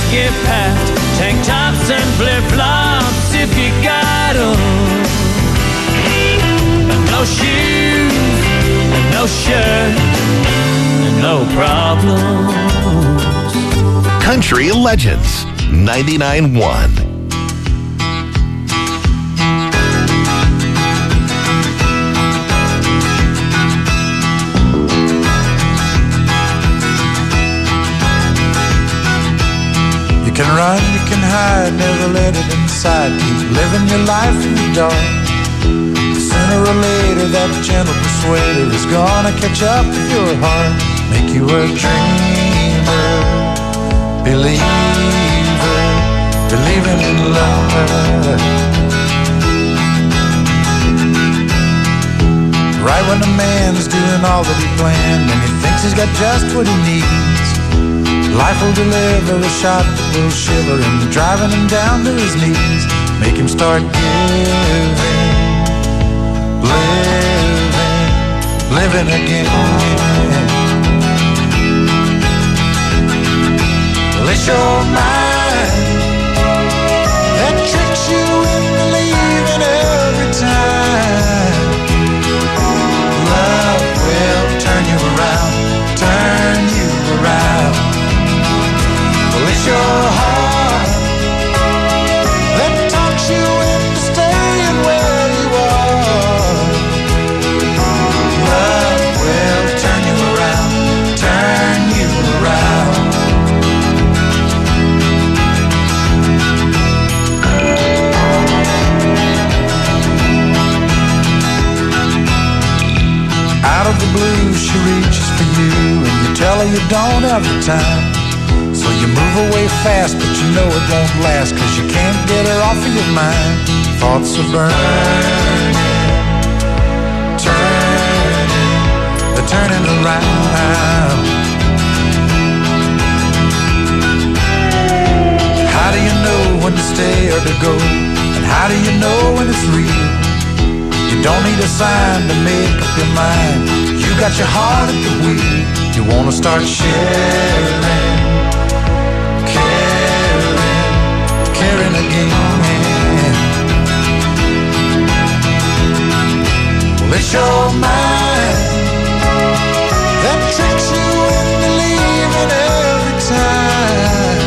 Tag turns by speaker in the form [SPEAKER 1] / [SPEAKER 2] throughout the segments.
[SPEAKER 1] get past. Tank tops and flip-flops if you got 'em. No shoes, no shirt, no problems.
[SPEAKER 2] Country Legends 99.1.
[SPEAKER 3] You can run, you can hide, never let it inside. Keep living your life in the dark. Sooner or later that gentle persuader is gonna catch up with your heart. Make you a dreamer, believer, believing in love. Right when a man's doing all that he planned and he thinks he's got just what he needs, life will deliver a shot that will shiver him, driving him down to his knees. Make him start giving, living again. Well, it's your mind that tricks you into leaving every time. Love will turn you around, turn you around. Well, it's your heart that talks you into staying where you are. Love will turn you around, turn you around. Out of the blue she reaches for you and you tell her you don't have the time. So you move away fast, but you know it won't last, 'cause you can't get her off of your mind. Thoughts are burning, turning, they're turning around. How do you know when to stay or to go? And how do you know when it's real? You don't need a sign to make up your mind. You got your heart at the wheel. You wanna start sharing, caring again. Well, it's your mind that tricks you into leaving every time.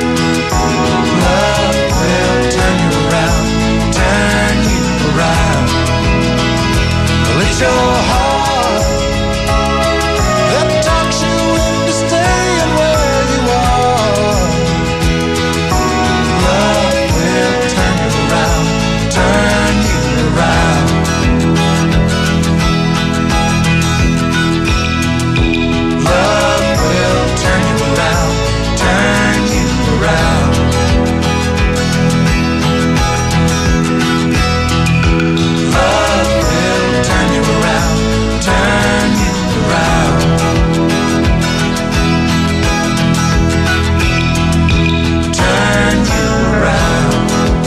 [SPEAKER 3] Love will turn you around, turn you around. Well, it's your heart that talks you into staying where you are. Love will turn you around, turn you around. Love will turn you around, turn you around. Love will turn you around, turn you around. Turn you around.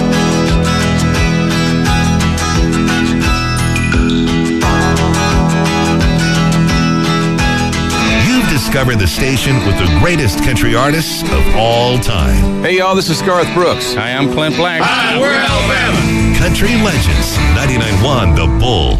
[SPEAKER 2] You've discovered the station with the greatest country artists of all time.
[SPEAKER 4] Hey, y'all, this is Garth Brooks. Hi, I'm Clint Black.
[SPEAKER 2] Hi, we're Alabama. Country Legends 99.1 The Bull.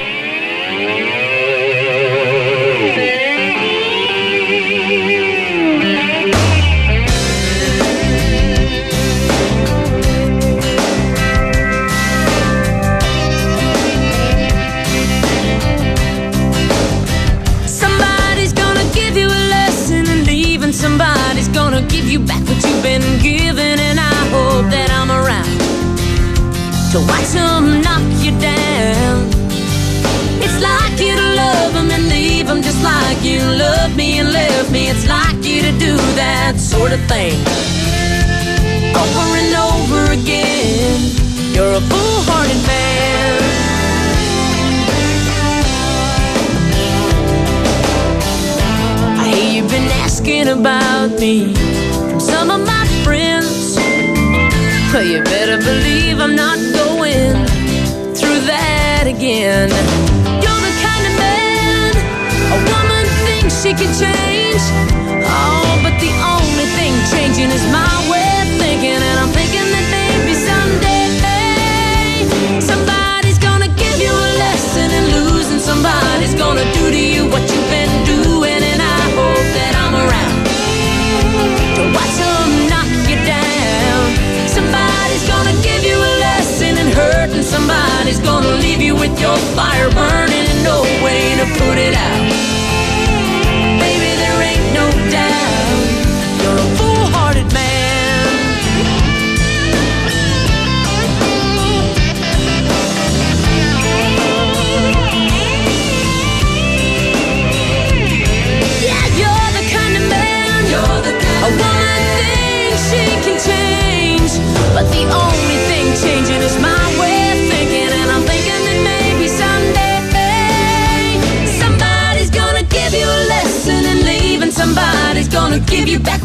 [SPEAKER 5] Somebody's gonna give you a lesson, and leaving somebody's gonna give you back what you've been given. And I hope that I'm around to watch them knock you down. It's like you to love them and leave them, just like you loved me and left me. It's like you to do that sort of thing over and over again. You're a foolhardy man. I hear you've been asking about me from some of my friends. Well, you better believe I'm not going through that again. You're the kind of man a woman thinks she can change. Oh, but the only thing changing is my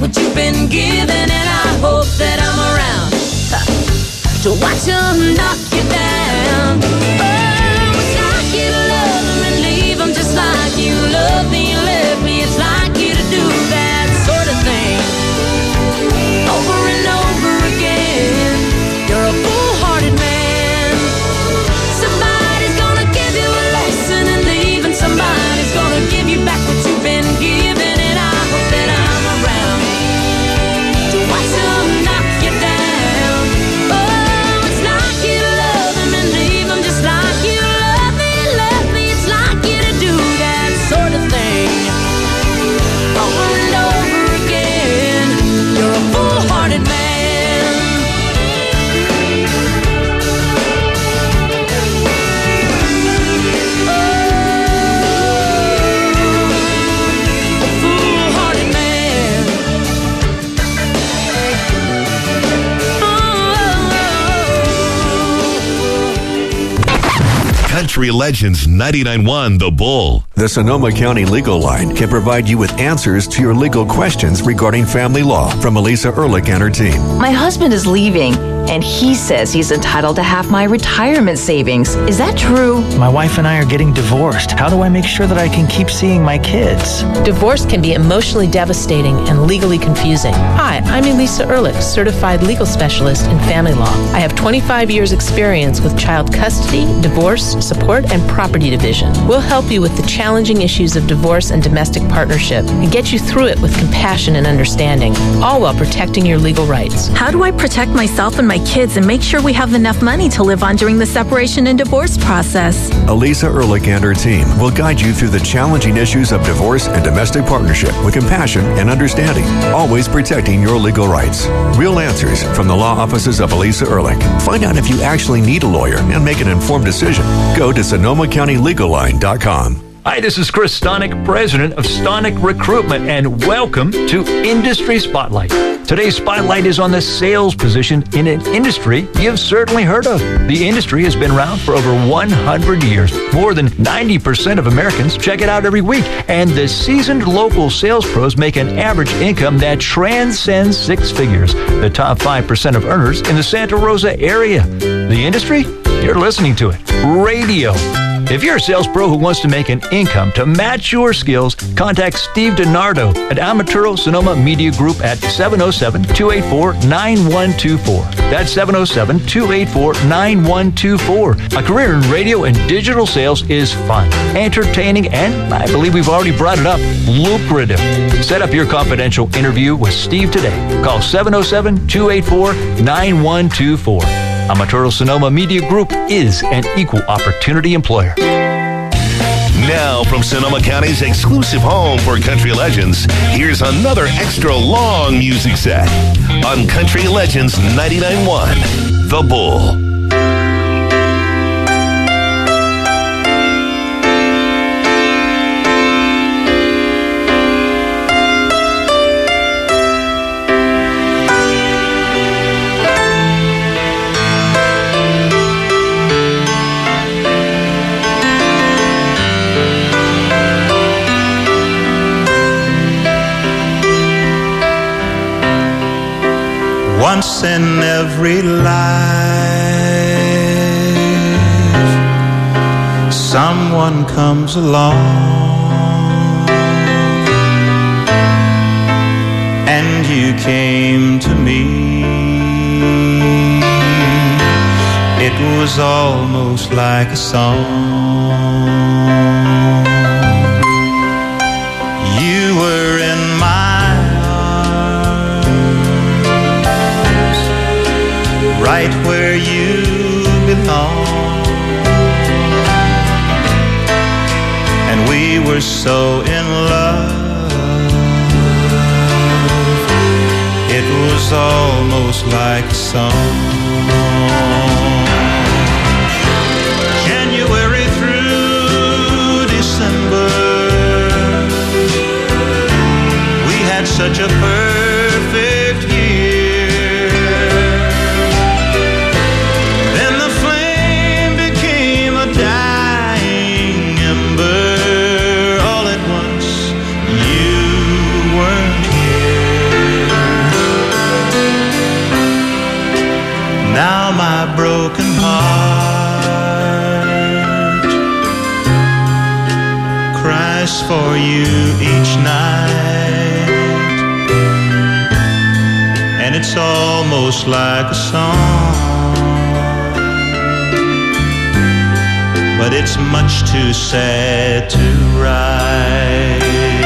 [SPEAKER 5] what you've been given, and I hope that I'm around to watch them knock you down. Oh, it's like you to love them and leave them just like you love me and left me. It's like you to do that sort of thing over and over again. You're a foolhardy man. Somebody's gonna give you a lesson and leave, and somebody's gonna give you back what you've been given, and I hope that I'm around to watch them knock you down. Oh, it's like you to love them and leave them just like you love me and left me. It's like you to do that sort of thing over and over again. You're a foolhardy man.
[SPEAKER 2] Country Legends 99.1 The Bull.
[SPEAKER 6] The Sonoma County Legal Line can provide you with answers to your legal questions regarding family law from Elisa Ehrlich and her team.
[SPEAKER 7] My husband is leaving, and he says he's entitled to half my retirement savings. Is that true?
[SPEAKER 8] My wife and I are getting divorced. How do I make sure that I can keep seeing my kids?
[SPEAKER 9] Divorce can be emotionally devastating and legally confusing. Hi, I'm Elisa Ehrlich, certified legal specialist in family law. I have 25 years experience with child custody, divorce, support, and property division. We'll help you with the challenging issues of divorce and domestic partnership and get you through it with compassion and understanding, all while protecting your legal rights.
[SPEAKER 10] How do I protect myself and my kids and make sure we have enough money to live on during the separation and divorce process?
[SPEAKER 6] Elisa Ehrlich and her team will guide you through the challenging issues of divorce and domestic partnership with compassion and understanding, always protecting your legal rights. Real answers from the law offices of Elisa Ehrlich. Find out if you actually need a lawyer and make an informed decision. Go to SonomaCountyLegalLine.com.
[SPEAKER 11] Hi, this is Chris Stonick, president of Stonick Recruitment, and welcome to Industry Spotlight. Today's spotlight is on the sales position in an industry you've certainly heard of. The industry has been around for over 100 years. More than 90% of Americans check it out every week, and the seasoned local sales pros make an average income that transcends six figures. The top 5% of earners in the Santa Rosa area. The industry? You're listening to it. Radio. If you're a sales pro who wants to make an income to match your skills, contact Steve DiNardo at Amaturo Sonoma Media Group at 707-284-9124. That's 707-284-9124. A career in radio and digital sales is fun, entertaining, and I believe we've already brought it up, lucrative. Set up your confidential interview with Steve today. Call 707-284-9124. Amaturo Sonoma Media Group is an equal opportunity employer.
[SPEAKER 2] Now, from Sonoma County's exclusive home for country legends, here's another extra long music set on Country Legends 99.1 The Bull.
[SPEAKER 3] Once in every life, someone comes along, and you came to me. It was almost like a song. You were in my right where you belong, and we were so in love, it was almost like a song. January through December, we had such a perfect year. All at once, you weren't here. broken heart cries for you each night, and it's almost like a song, but it's much too sad to write.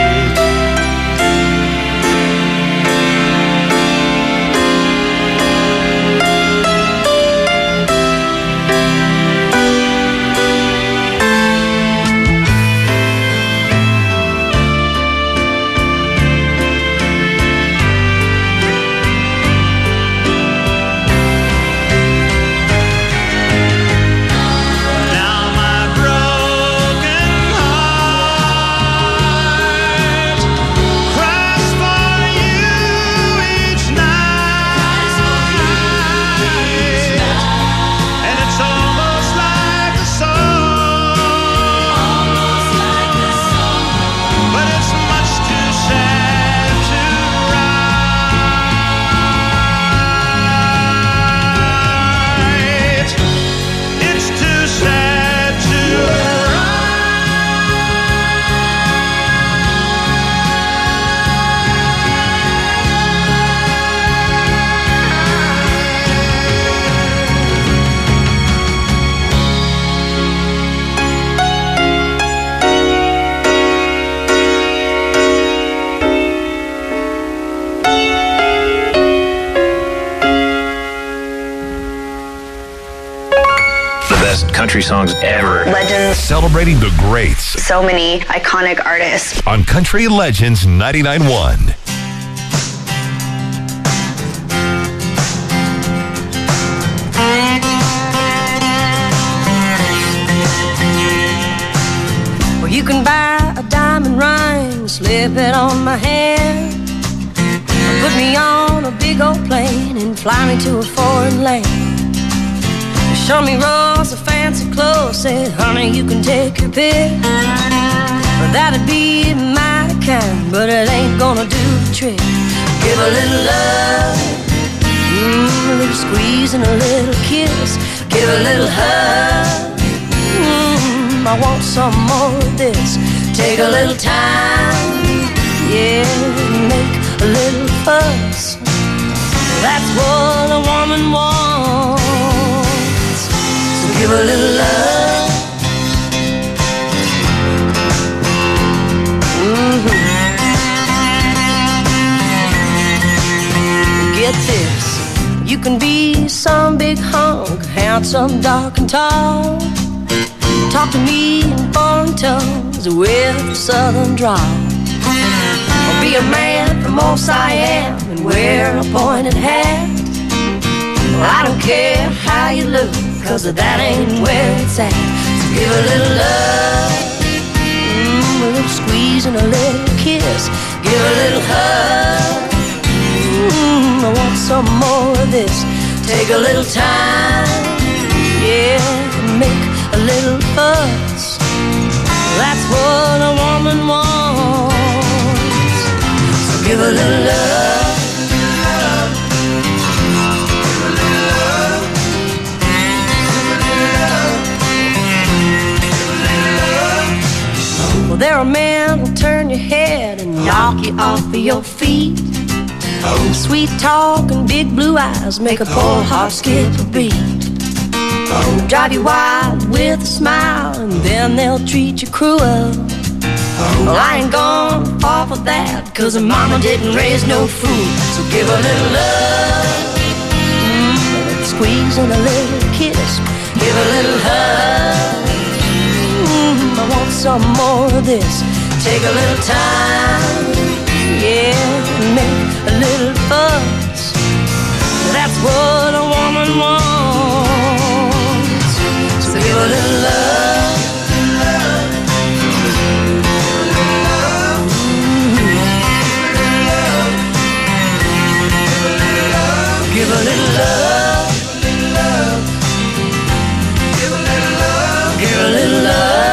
[SPEAKER 12] Country songs ever.
[SPEAKER 2] Legends. Celebrating the greats.
[SPEAKER 12] So many iconic artists.
[SPEAKER 2] On Country Legends 99.1.
[SPEAKER 5] Well, you can buy a diamond ring, slip it on my hand, put me on a big old plane and fly me to a foreign land. Show me rolls of fancy clothes, said, honey, you can take your pick. Well, that'd be mighty kind, but it ain't gonna do the trick. Give a little love, a little squeeze and a little kiss. Give a little hug, I want some more of this. Take a little time, yeah, make a little fuss. That's what a woman wants. Give a little love. Get this, you can be some big hunk, handsome, dark and tall. Talk to me in foreign tongues with a southern drawl. Or be a man from old Siam and wear a pointed hat. Well, I don't care how you look, 'cause that ain't where it's at. So give a little love, a little squeeze and a little kiss. Give a little hug, I want some more of this. Take a little time, yeah, make a little fuss. That's what a woman wants. So give a little love. Well, there are men who'll turn your head and knock you off of your feet. Sweet talk and big blue eyes make a poor heart skip a beat. Drive you wild with a smile and then they'll treat you cruel. Well, I ain't gonna fall for that, 'cause mama didn't raise no fool. So give a little love, a little squeeze and a little kiss. Give a little hug, I want some more of this. Take a little time, yeah, make a little fuss. That's what a woman wants. So give a little love, give a little love, give a little love, give a little love.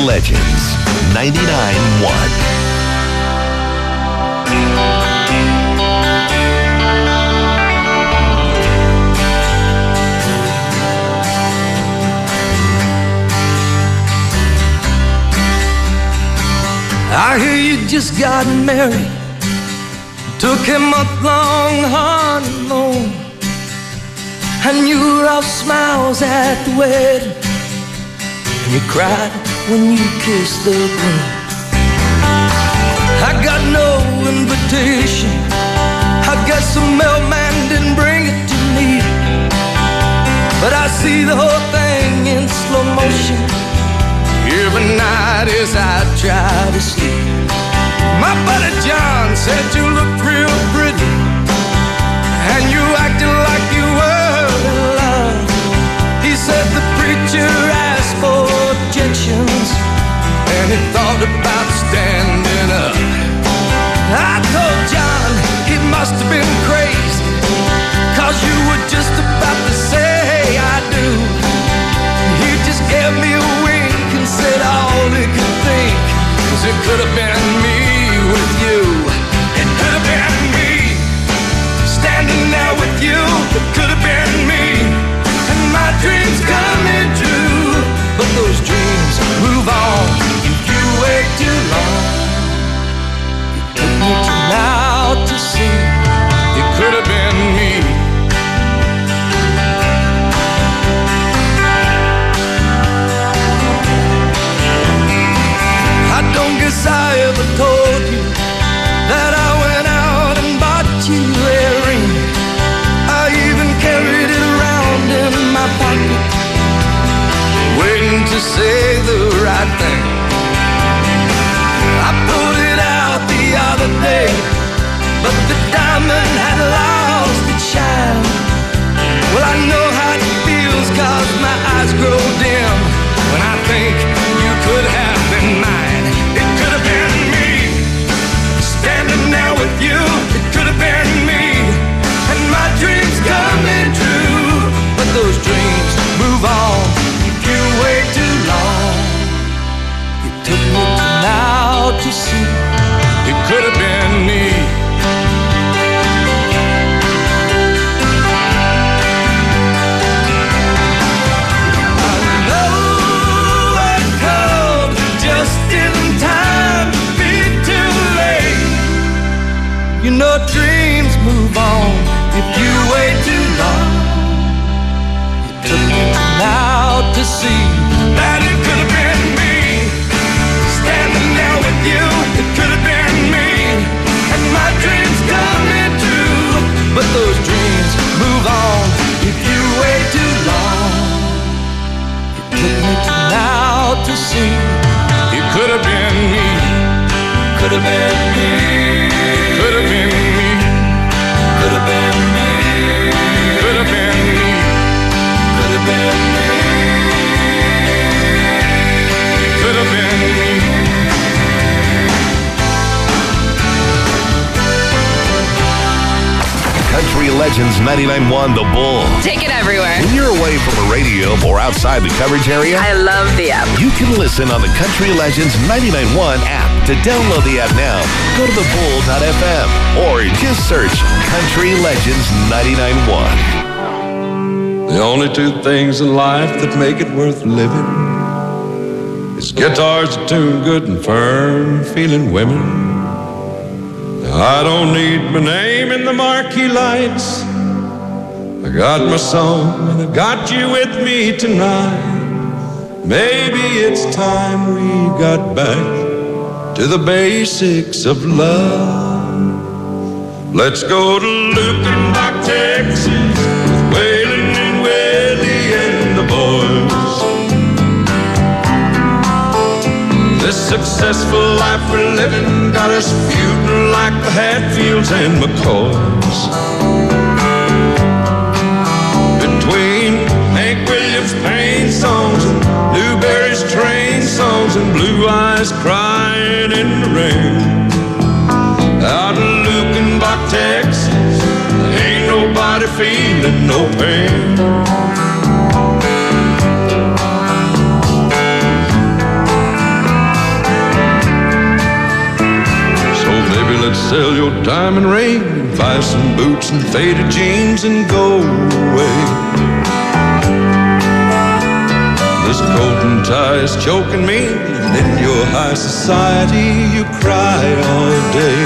[SPEAKER 2] Legends 99.1.
[SPEAKER 13] I hear you just got married, took a month-long honeymoon, and you were all smiles at the wedding, and you cried when you kissed the groom. I got no invitation, I guess the mailman didn't bring it to me, but I see the whole thing in slow motion every night as I try to sleep. My buddy John said you looked real pretty, and you acted like you were in love. He said the preacher asked for objections, and he thought about standing up. I told John he must have been crazy, 'cause you were just about to say I do. He just gave me a wink and said all he could think was it could have been me with you. It could have been me standing there with you. It could have been me, and my dreams coming true. But those dreams move on if you wait too long. It took me till now to see it could have been me. I don't guess I ever told you that I went out and bought you a ring. I even carried it around in my pocket, waiting to say the right thing. I pulled it out the other day, but the diamond had lost its shine. Well, I know how it feels, 'cause my eyes grow dim when I think you could have been mine. It could have been me standing there with you. It could have been me, and my dreams coming true. But those dreams move on if you wait too long. It took me till now to see it could have been me. You know dreams move on if you wait too long. It took me now to see that it could have been me standing there with you. It could have been me, and my dreams coming true. But those dreams move on if you wait too long. It took me till now to see it could have been me. Could have been me. Could have been me. Could have been me. Could have been me. Could have been me. Could have been me.
[SPEAKER 2] Country Legends 99.1 The Bull.
[SPEAKER 14] Take it everywhere.
[SPEAKER 2] When you're away from a radio or outside the coverage area,
[SPEAKER 14] I love the app.
[SPEAKER 2] You can listen on the Country Legends 99.1 app. To download the app now, go to thebull.fm or just search Country Legends 99.1.
[SPEAKER 15] The only two things in life that make it worth living is guitars that tune good and firm feeling women. I don't need my name in the marquee lights. I got my song and I got you with me tonight. Maybe it's time we got back to the basics of love. Let's go to Lukenbach, Texas, with Waylon and Willie and the boys. This successful life we're living got us feuding like the Hatfields and McCoys. Between Hank Williams' pain songs and Newberry's train songs and Blue Eyes crying in the rain, out in Lukenbach, Texas, ain't nobody feeling no pain. sell your diamond ring, buy some boots and faded jeans and go away. This coat and tie is choking me, and in your high society you cry all day.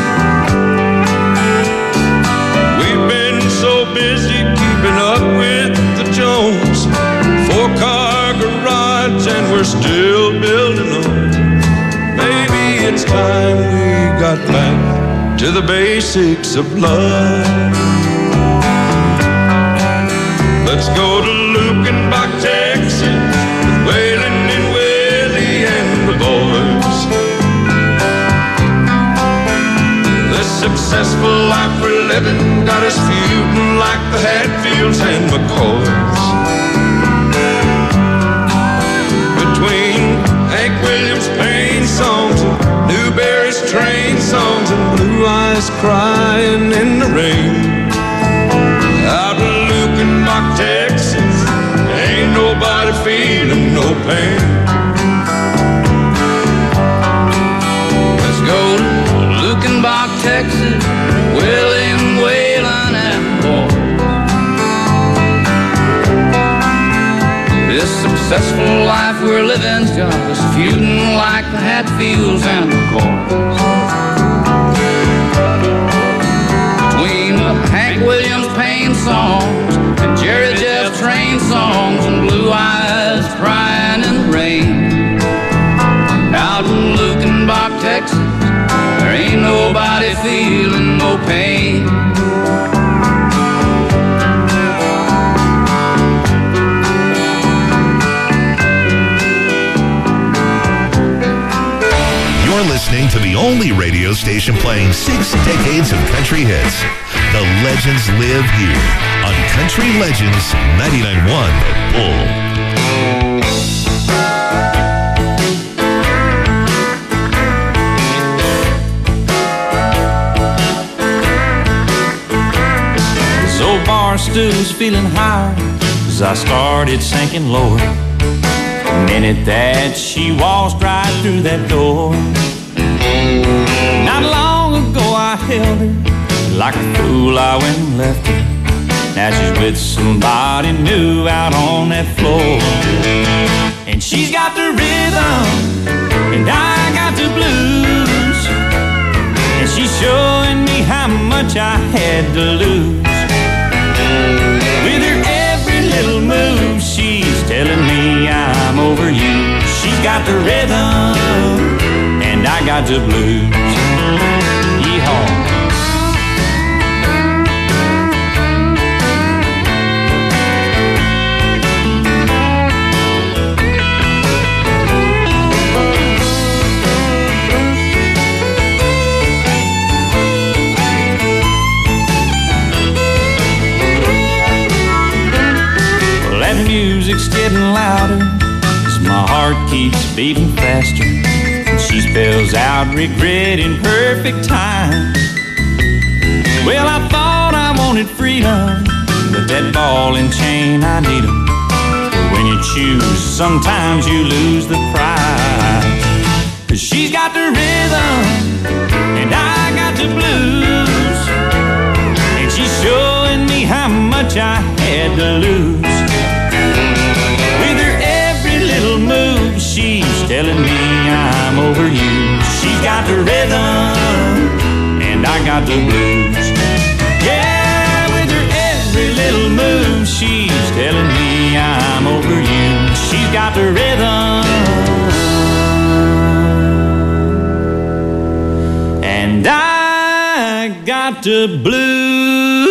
[SPEAKER 15] We've been so busy keeping up with the Jones, 4-car garage and we're still building on. Maybe it's time we got back to the basics of love. Let's go to Lukenbach, Texas, with Waylon and Willie and the boys. This successful life we're living got us feuding like the Hatfields and McCoys. Between Hank Williams' pain songs and Newberry's train songs and Blue Eyes crying in the rain. Out in Lukenbach, Texas, ain't nobody feeling no pain.
[SPEAKER 14] Let's go to Lukenbach, Texas, Willie and Waylon and boy. This successful life we're living's got us feuding like the Hatfields and McCoys. Between the Hank Williams pain songs and Jerry Jeff train songs and Blue Eyes crying in the rain. Out in Lukenbach, Texas, there ain't nobody feeling no pain.
[SPEAKER 2] You're listening to the only radio station playing 6 decades of country hits. The legends live here on Country Legends 99.1 The Bull.
[SPEAKER 1] This old bar stool's feeling higher as I started sinking lower. The minute that she waltzed right through that door. Not long ago I held her, like a fool I went and left her. Now she's with somebody new out on that floor. And she's got the rhythm, and I got the blues. And she's showing me how much I had to lose. With her every little move, she's telling me I'm over you. She's got the rhythm, and I got the blues. Yeehaw. Well, that music's getting louder as my heart keeps beating faster. She spells out regret in perfect time. Well, I thought I wanted freedom, but that ball and chain, I need 'em. But when you choose, sometimes you lose the prize. 'Cause she's got the rhythm, and I got the blues. And she's showing me how much I had to lose. With her every little move, she's telling me I'm over you. She's got the rhythm, and I got the blues. Yeah, with her every little move, she's telling me I'm over you. She's got the rhythm, and I got the blues.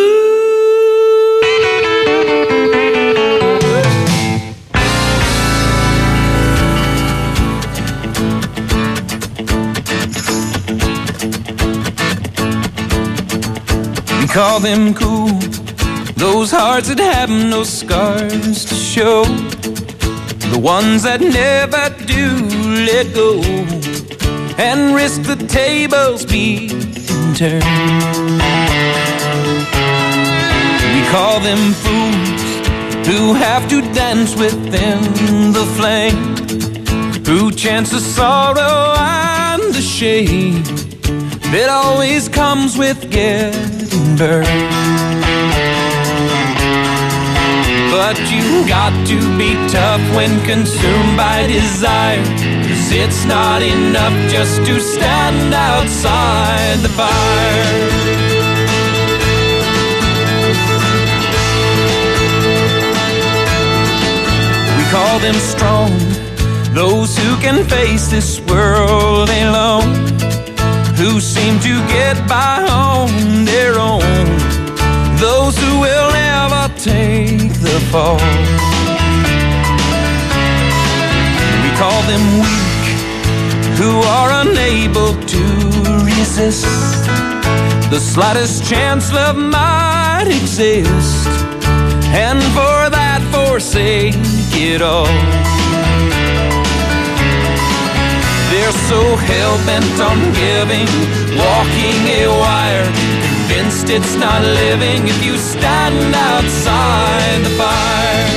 [SPEAKER 16] Call them cool, those hearts that have no scars to show, the ones that never do let go and risk the tables being turned. We call them fools who have to dance within the flame, who chance the sorrow and the shame, that always comes with getting burned. But you got to be tough when consumed by desire, 'cause it's not enough just to stand outside the fire. We call them strong, those who can face this world alone, who seem to get by on their own, those who will never take the fall. We call them weak, who are unable to resist the slightest chance love might exist, and for that forsake it all. They're so hell-bent on giving, walking a wire, convinced it's not living if you stand outside the fire.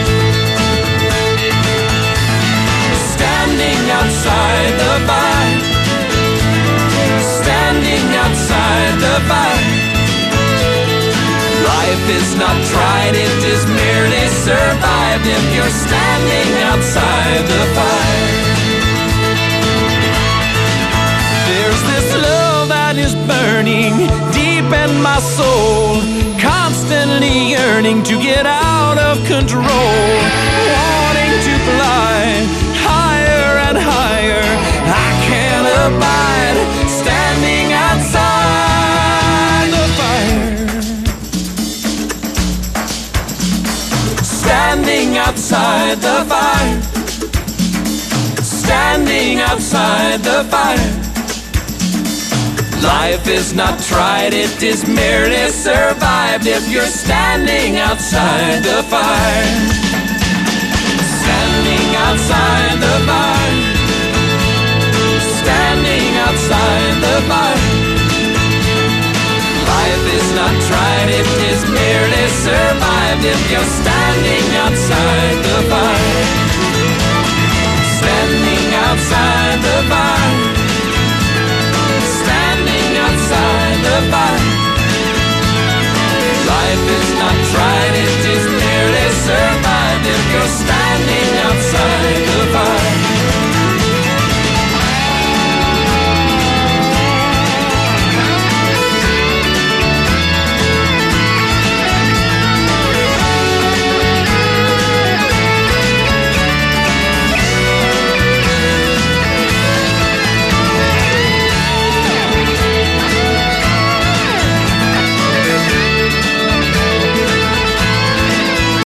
[SPEAKER 16] Standing outside the fire, standing outside the fire. Life is not tried, it is merely survived if you're standing outside the fire. There's this love that is burning deep in my soul, constantly yearning to get out of control, wanting to fly higher and higher. I can't abide standing outside the fire. Standing outside the fire. Standing outside the fire. Life is not tried, it is merely survived if you're standing outside the fire. Standing outside the fire. Standing outside the fire. Life is not tried, it is merely survived if you're standing outside the fire. Standing outside the fire. Outside the fire. Life is not tried, it is merely survived if you're standing